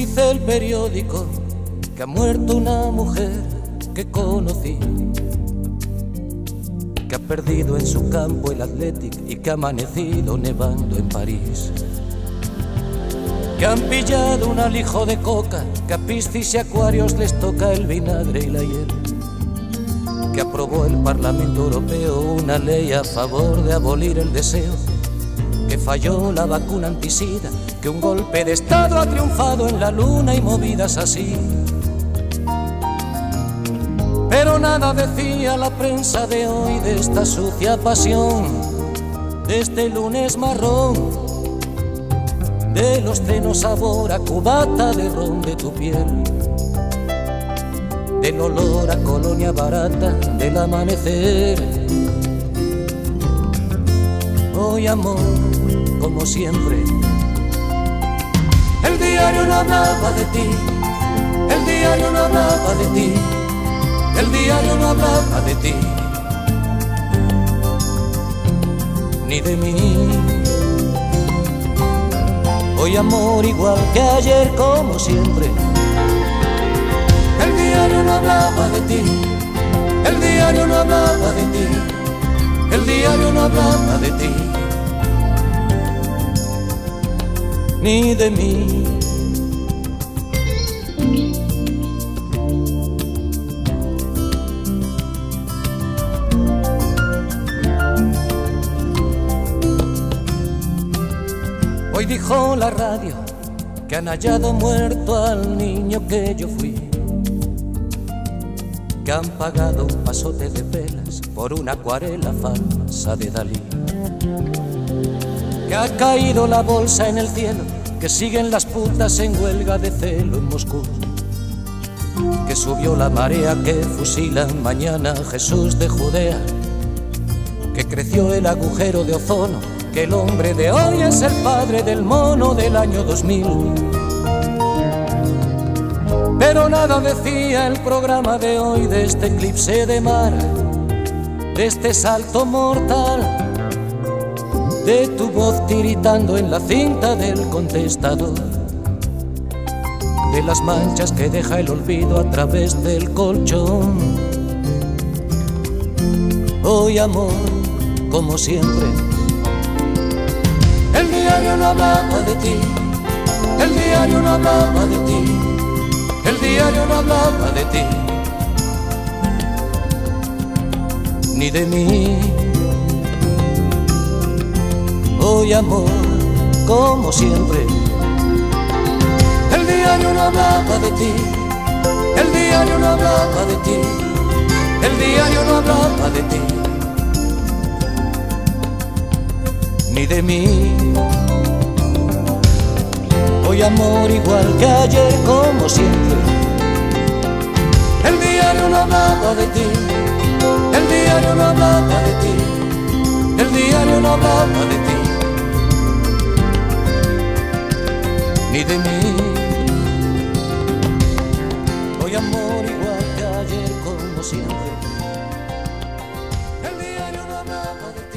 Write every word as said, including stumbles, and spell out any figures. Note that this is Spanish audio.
Dice el periódico que ha muerto una mujer que conocí, que ha perdido en su campo el Athletic y que ha amanecido nevando en París, que han pillado un alijo de coca, que a Piscis y Acuarios les toca el vinagre y la hiel, que aprobó el Parlamento Europeo una ley a favor de abolir el deseo, que falló la vacuna antisida, que un golpe de Estado ha triunfado en la luna y movidas así. Pero nada decía la prensa de hoy de esta sucia pasión, de este lunes marrón, de los cenos sabor a cubata de ron de tu piel, del olor a colonia barata del amanecer. Hoy amor, como siempre, el diario no hablaba de ti, el diario no hablaba de ti, el diario no hablaba de ti, ni de mí. Hoy amor, igual que ayer, como siempre, el diario no hablaba de ti, el diario no hablaba de ti, el diario no hablaba de ti, ni de mí. Hoy dijo la radio que han hallado muerto al niño que yo fui, que han pagado un pasote de velas por una acuarela falsa de Dalí, que ha caído la bolsa en el cielo, que siguen las putas en huelga de celo en Moscú, que subió la marea que fusilan mañana a Jesús de Judea, que creció el agujero de ozono, que el hombre de hoy es el padre del mono del año dos mil. Pero nada decía el programa de hoy de este eclipse de mar, de este salto mortal, de tu voz tiritando en la cinta del contestador, de las manchas que deja el olvido a través del colchón. Hoy amor, como siempre, el diario no hablaba de ti, el diario no hablaba de ti, el diario no hablaba de ti, ni de mí. Hoy amor, como siempre, el diario no hablaba de ti, el diario no hablaba de ti, el diario no hablaba de ti, ni de mí. Hoy amor, igual que ayer, como siempre, el diario no hablaba de ti, el diario no hablaba de ti, el diario no hablaba de ti, ni de mí. Hoy amor, igual que ayer, como siempre, el diario no hablaba de ti.